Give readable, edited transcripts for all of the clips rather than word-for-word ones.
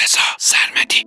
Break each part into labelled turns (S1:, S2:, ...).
S1: رضا سرمدی.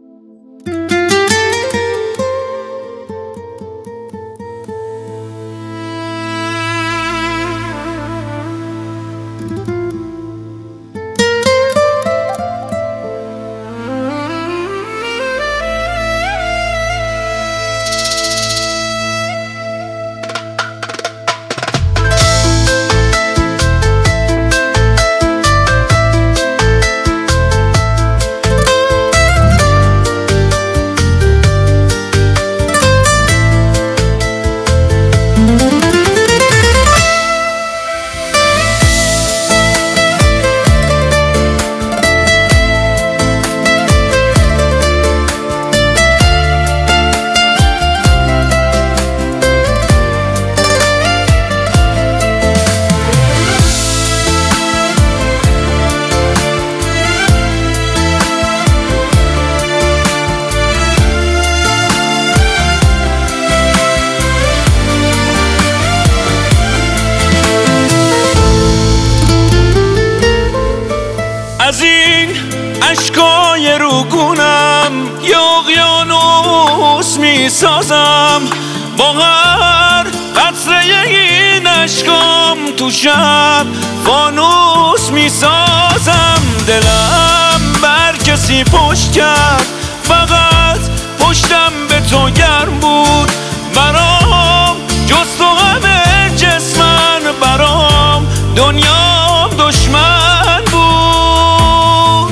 S2: از این اشکای روگونم یه اقیانوس میسازم، با هر قطره این اشکام تو شب فانوس میسازم. دلم بر کسی پشت کرد، فقط پشتم به تو گرم بود. برام جز تو همه جسمن، برام دنیام دشمن بود.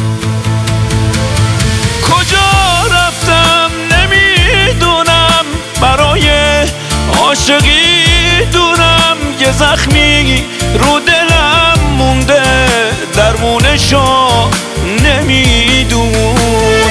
S2: کجا رفتم نمیدونم، برای عاشقی دونم یه زخمی رو دلم مونده، درمونشو نمیدونم.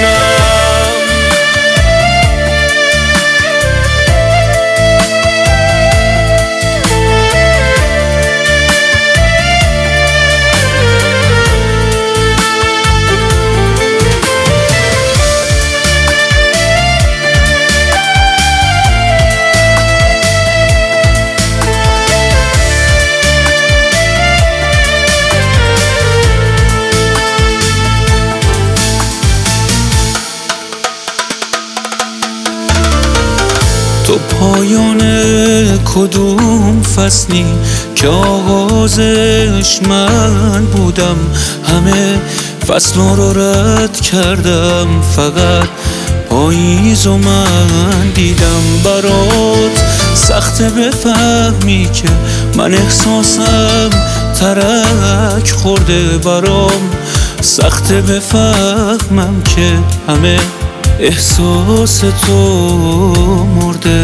S3: تو پایان کدوم فصلی که آغازش من بودم؟ همه فصل رو رد کردم، فقط پاییز و من دیدم. برات سخته بفهمی که من احساسم ترک خورده، برام سخته بفهمم که همه احساس تو مرده.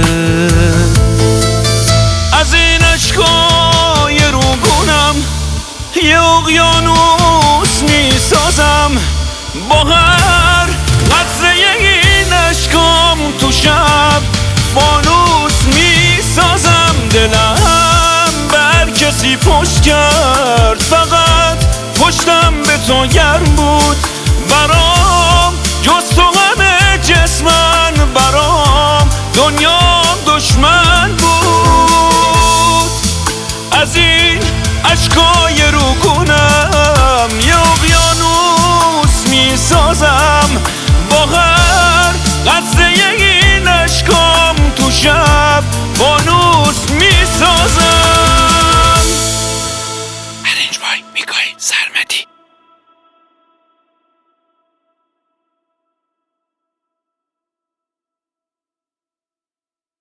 S2: از این اشکای روگونم یه اقیانوس میسازم، با هر قطره این اشکام تو شب فانوس میسازم. دلم بر کسی پشت کرد، فقط پشتم به تو گرم بود. برام